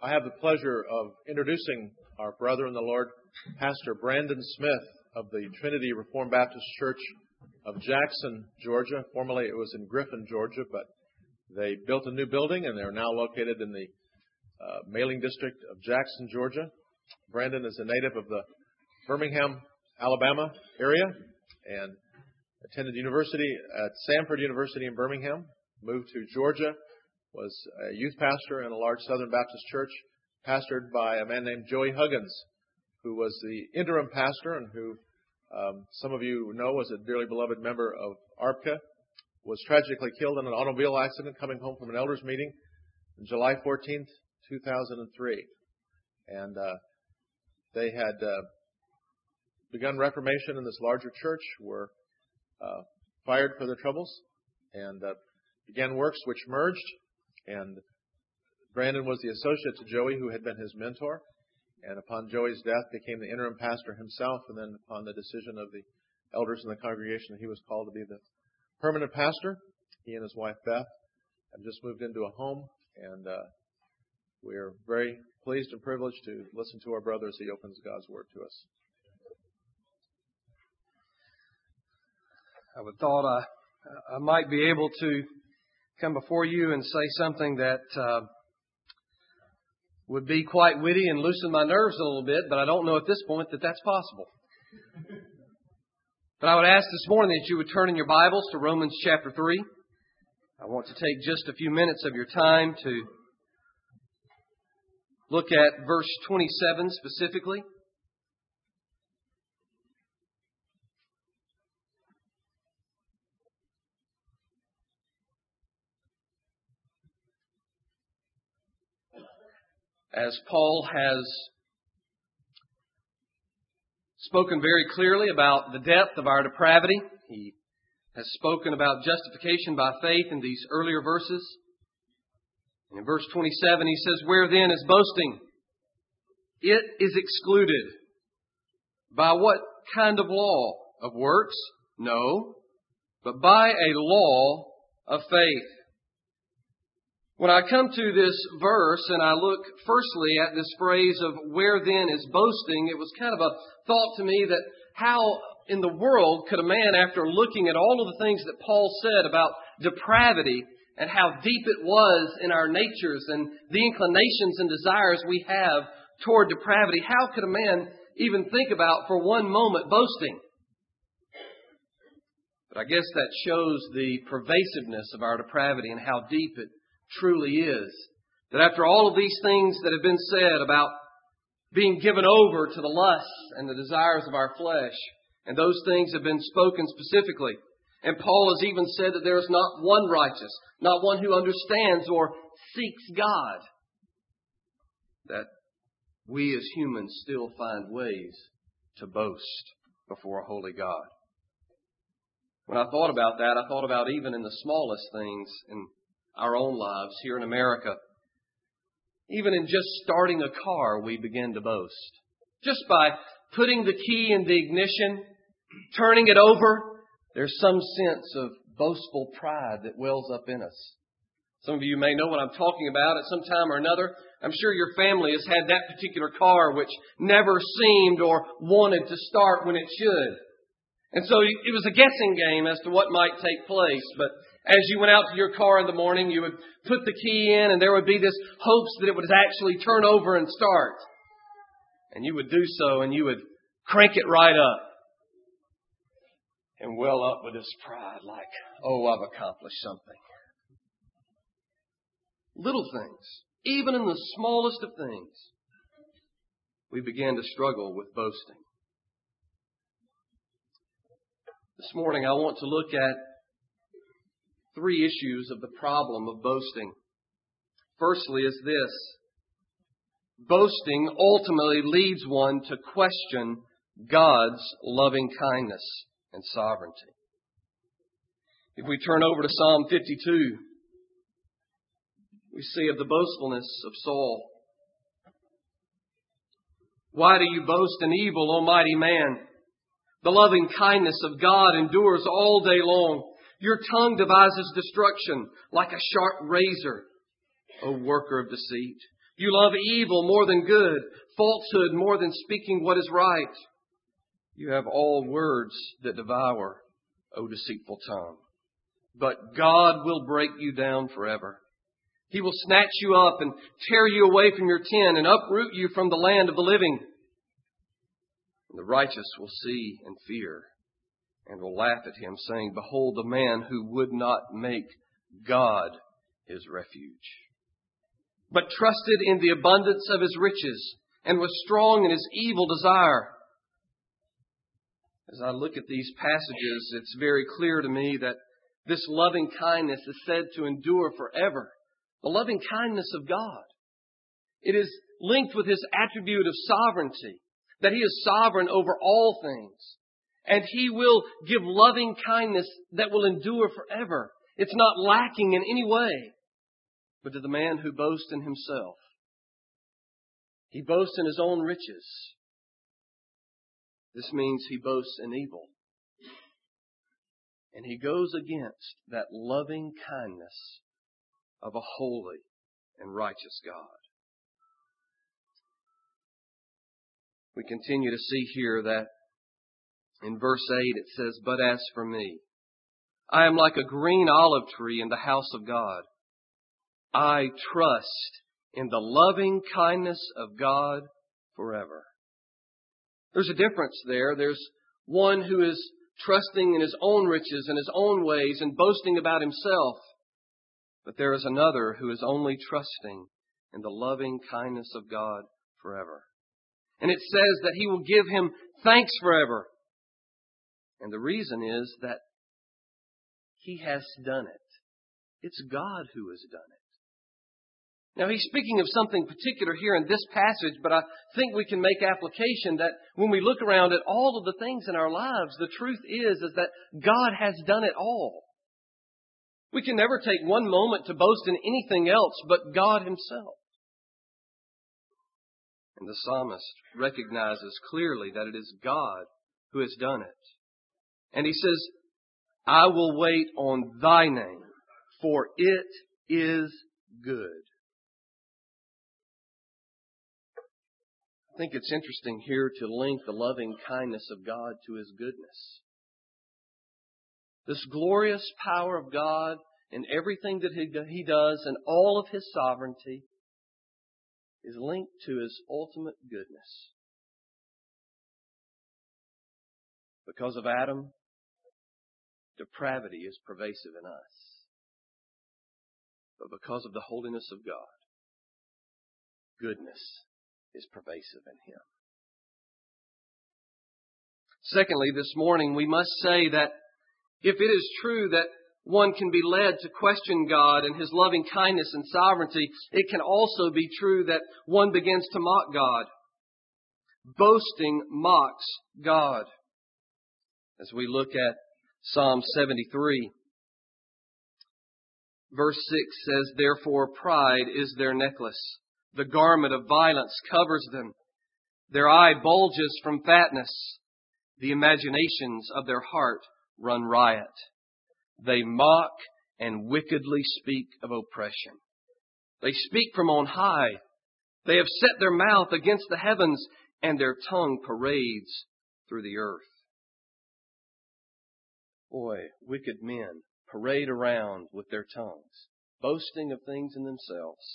I have the pleasure of introducing our brother in the Lord, Pastor Brandon Smith of the Trinity Reformed Baptist Church of Jackson, Georgia. Formerly it was in Griffin, Georgia, but they built a new building and they're now located in the mailing district of Jackson, Georgia. Brandon is a native of the Birmingham, Alabama area and attended university at Samford University in Birmingham, moved to Georgia, was a youth pastor in a large Southern Baptist church, pastored by a man named Joey Huggins, who was the interim pastor and who some of you know was a dearly beloved member of ARPCA, was tragically killed in an automobile accident coming home from an elders meeting on July 14th, 2003. And they had begun Reformation in this larger church, were fired for their troubles, and began works which merged. And Brandon was the associate to Joey, who had been his mentor, and upon Joey's death became the interim pastor himself, and then upon the decision of the elders in the congregation, he was called to be the permanent pastor. He and his wife Beth have just moved into a home, and we are very pleased and privileged to listen to our brother as he opens God's Word to us. I would thought I might be able to come before you and say something that would be quite witty and loosen my nerves a little bit, but I don't know at this point that that's possible. But I would ask this morning that you would turn in your Bibles to Romans chapter 3. I want to take just a few minutes of your time to look at verse 27 specifically. As Paul has spoken very clearly about the depth of our depravity, he has spoken about justification by faith in these earlier verses. And in verse 27 he says, "Where then is boasting? It is excluded. By what kind of law? Of works? No, but by a law of faith." When I come to this verse and I look firstly at this phrase of "where then is boasting," it was kind of a thought to me that how in the world could a man, after looking at all of the things that Paul said about depravity and how deep it was in our natures and the inclinations and desires we have toward depravity, how could a man even think about for one moment boasting? But I guess that shows the pervasiveness of our depravity and how deep it truly is. That after all of these things that have been said about being given over to the lusts and the desires of our flesh, and those things have been spoken specifically. And Paul has even said that there is not one righteous, not one who understands or seeks God. That we as humans still find ways to boast before a holy God. When I thought about that, I thought about even in the smallest things in our own lives here in America. Even in just starting a car, we begin to boast. Just by putting the key in the ignition, turning it over, there's some sense of boastful pride that wells up in us. Some of you may know what I'm talking about at some time or another. I'm sure your family has had that particular car which never seemed or wanted to start when it should. And so it was a guessing game as to what might take place, but as you went out to your car in the morning, you would put the key in and there would be this hopes that it would actually turn over and start. And you would do so and you would crank it right up and well up with this pride like, oh, I've accomplished something. Little things, even in the smallest of things, we begin to struggle with boasting. This morning I want to look at three issues of the problem of boasting. Firstly is this: boasting ultimately leads one to question God's loving kindness and sovereignty. If we turn over to Psalm 52, we see of the boastfulness of Saul. Why do you boast in evil, O mighty man? The loving kindness of God endures all day long. Your tongue devises destruction like a sharp razor, O worker of deceit. You love evil more than good, falsehood more than speaking what is right. You have all words that devour, O deceitful tongue. But God will break you down forever. He will snatch you up and tear you away from your tent and uproot you from the land of the living. And the righteous will see and fear and will laugh at him, saying, Behold the man who would not make God his refuge, but trusted in the abundance of his riches and was strong in his evil desire. As I look at these passages, it's very clear to me that this loving kindness is said to endure forever. The loving kindness of God. It is linked with His attribute of sovereignty, that He is sovereign over all things. And He will give loving kindness that will endure forever. It's not lacking in any way. But to the man who boasts in himself, he boasts in his own riches. This means he boasts in evil. And he goes against that loving kindness of a holy and righteous God. We continue to see here that in verse 8 it says, But as for me, I am like a green olive tree in the house of God. I trust in the loving kindness of God forever. There's a difference there. There's one who is trusting in his own riches and his own ways and boasting about himself. But there is another who is only trusting in the loving kindness of God forever. And it says that He will give him thanks forever. And the reason is that He has done it. It's God who has done it. Now, he's speaking of something particular here in this passage, but I think we can make application that when we look around at all of the things in our lives, the truth is that God has done it all. We can never take one moment to boast in anything else but God Himself. And the psalmist recognizes clearly that it is God who has done it. And he says, I will wait on Thy name, for it is good. I think it's interesting here to link the loving kindness of God to His goodness. This glorious power of God in everything that He does and all of His sovereignty is linked to His ultimate goodness. Because of Adam, depravity is pervasive in us. But because of the holiness of God, goodness is pervasive in Him. Secondly, this morning we must say that if it is true that one can be led to question God and His loving kindness and sovereignty, it can also be true that one begins to mock God. Boasting mocks God. As we look at Psalm 73, verse 6 says, Therefore pride is their necklace. The garment of violence covers them. Their eye bulges from fatness. The imaginations of their heart run riot. They mock and wickedly speak of oppression. They speak from on high. They have set their mouth against the heavens, and their tongue parades through the earth. Boy, wicked men parade around with their tongues, boasting of things in themselves,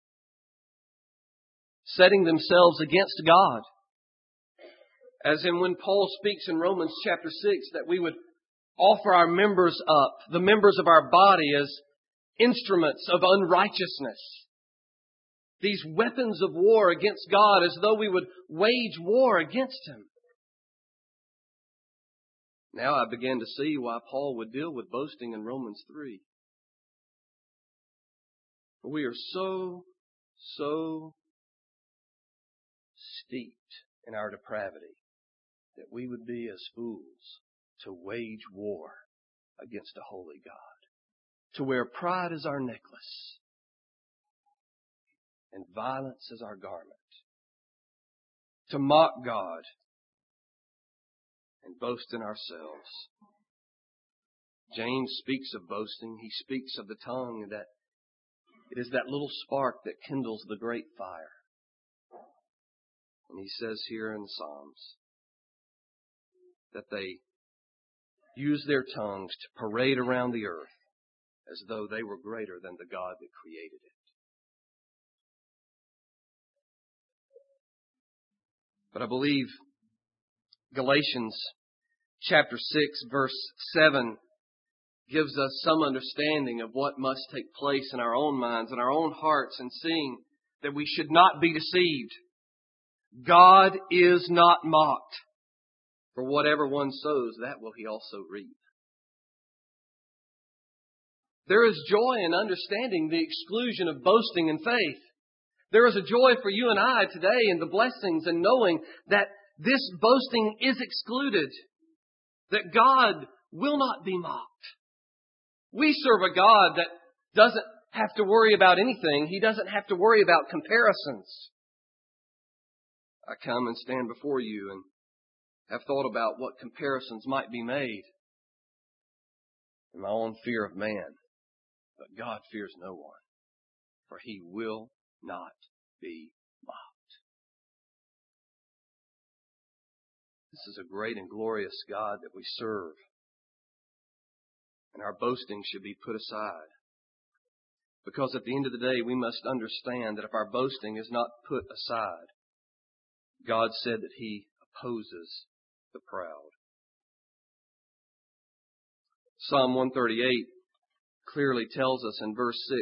setting themselves against God. As in when Paul speaks in Romans chapter 6 that we would offer our members up, the members of our body, as instruments of unrighteousness. These weapons of war against God, as though we would wage war against Him. Now I begin to see why Paul would deal with boasting in Romans 3. For we are so steeped in our depravity that we would be as fools to wage war against a holy God. To wear pride as our necklace and violence as our garment. To mock God and boast in ourselves. James speaks of boasting. He speaks of the tongue that It is that little spark that kindles the great fire. And he says here in the Psalms that they use their tongues to parade around the earth as though they were greater than the God that created it. But I believe Galatians chapter 6 verse 7 gives us some understanding of what must take place in our own minds and our own hearts, and seeing that we should not be deceived. God is not mocked. For whatever one sows, that will he also reap. There is joy in understanding the exclusion of boasting in faith. There is a joy for you and I today in the blessings and knowing that this boasting is excluded, that God will not be mocked. We serve a God that doesn't have to worry about anything. He doesn't have to worry about comparisons. I come and stand before you and have thought about what comparisons might be made in my own fear of man. But God fears no one, for He will not be mocked. This is a great and glorious God that we serve. And our boasting should be put aside. Because at the end of the day, we must understand that if our boasting is not put aside, God said that He opposes the proud. Psalm 138 clearly tells us in verse 6,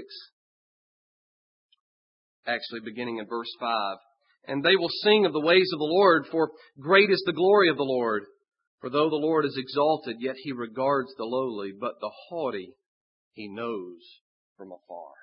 actually beginning in verse 5, "And they will sing of the ways of the Lord, for great is the glory of the Lord. For though the Lord is exalted, yet He regards the lowly, but the haughty He knows from afar."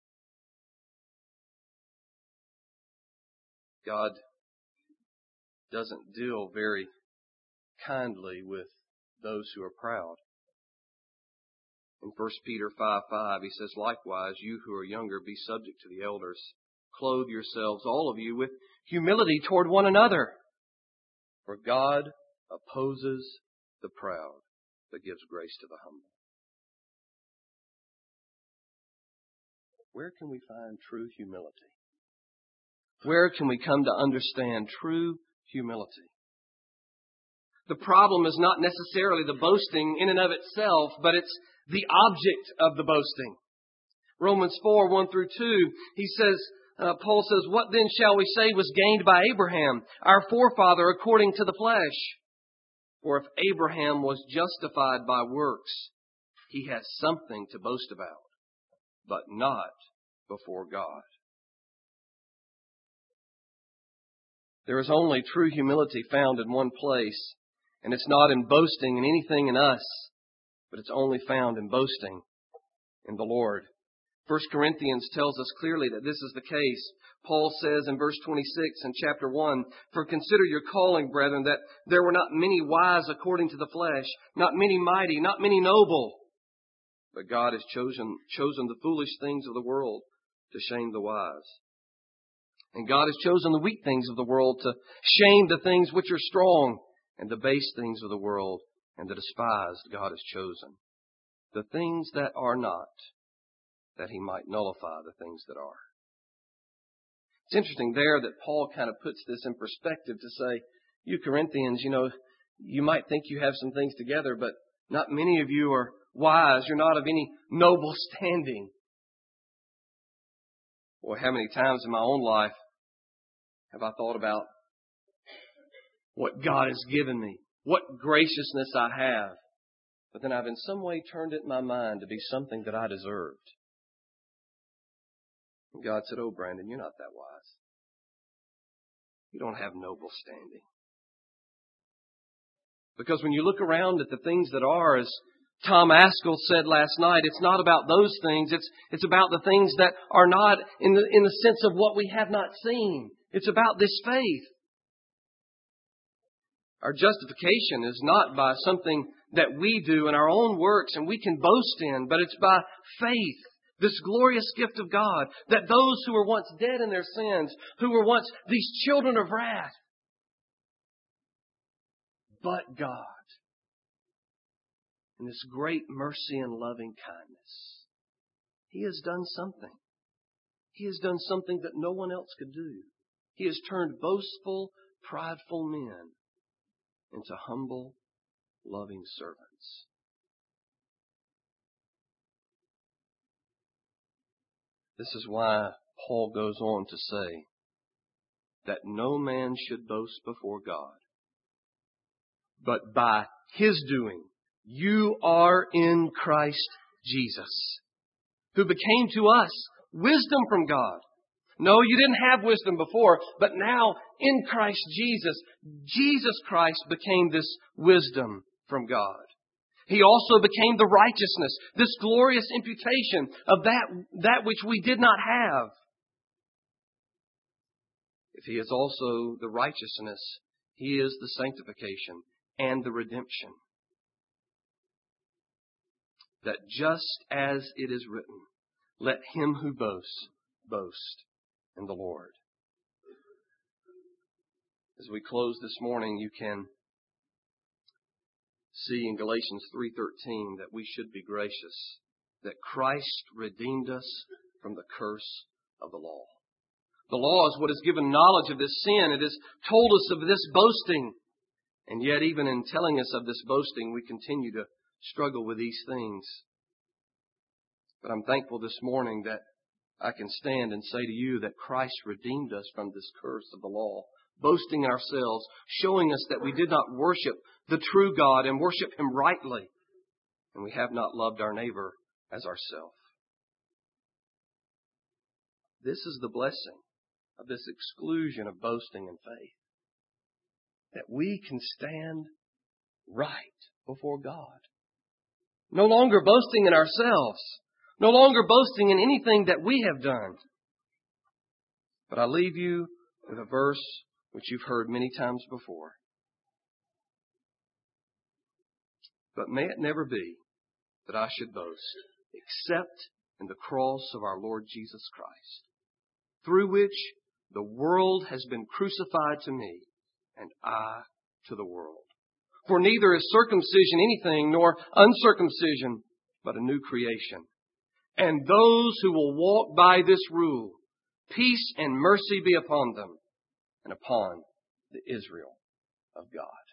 God doesn't deal very kindly with those who are proud. In 1 Peter 5:5, he says, "Likewise, you who are younger, be subject to the elders. Clothe yourselves, all of you, with humility toward one another. For God opposes the proud, but gives grace to the humble." Where can we find true humility? Where can we come to understand true humility? The problem is not necessarily the boasting in and of itself, but it's the object of the boasting. Romans 4:1-2, Paul says, "What then shall we say was gained by Abraham, our forefather according to the flesh? For if Abraham was justified by works, he has something to boast about, but not before God." There is only true humility found in one place, and it's not in boasting in anything in us, but it's only found in boasting in the Lord. 1 Corinthians tells us clearly that this is the case. Paul says in verse 26 in chapter 1, "For consider your calling, brethren, that there were not many wise according to the flesh, not many mighty, not many noble. But God has chosen the foolish things of the world to shame the wise. And God has chosen the weak things of the world to shame the things which are strong, and the base things of the world, and the despised God has chosen, the things that are not, that He might nullify the things that are." It's interesting there that Paul kind of puts this in perspective to say, you Corinthians, you might think you have some things together, but not many of you are wise. You're not of any noble standing. Boy, how many times in my own life have I thought about what God has given me, what graciousness I have, but then I've in some way turned it in my mind to be something that I deserved. And God said, "Oh, Brandon, you're not that wise. You don't have noble standing." Because when you look around at the things that are, as Tom Askell said last night, it's not about those things. It's about the things that are not in the sense of what we have not seen. It's about this faith. Our justification is not by something that we do in our own works and we can boast in, but it's by faith. This glorious gift of God, that those who were once dead in their sins, who were once these children of wrath, but God, in this great mercy and loving kindness, He has done something. He has done something that no one else could do. He has turned boastful, prideful men into humble, loving servants. This is why Paul goes on to say that no man should boast before God, but by His doing, you are in Christ Jesus, who became to us wisdom from God. No, you didn't have wisdom before, but now in Christ Jesus, Jesus Christ became this wisdom from God. He also became the righteousness, this glorious imputation of that which we did not have. If He is also the righteousness, He is the sanctification and the redemption. That just as it is written, let him who boasts, boast in the Lord. As we close this morning, you can see in Galatians 3:13 that we should be gracious, that Christ redeemed us from the curse of the law. The law is what has given knowledge of this sin. It has told us of this boasting. And yet, even in telling us of this boasting, we continue to struggle with these things. But I'm thankful this morning that I can stand and say to you that Christ redeemed us from this curse of the law, boasting ourselves, showing us that we did not worship the true God and worship Him rightly, and we have not loved our neighbor as ourselves. This is the blessing of this exclusion of boasting and faith, that we can stand right before God. No longer boasting in ourselves, no longer boasting in anything that we have done. But I leave you with a verse which you've heard many times before. But may it never be that I should boast except in the cross of our Lord Jesus Christ, through which the world has been crucified to me and I to the world. For neither is circumcision anything nor uncircumcision, but a new creation. And those who will walk by this rule, peace and mercy be upon them and upon the Israel of God.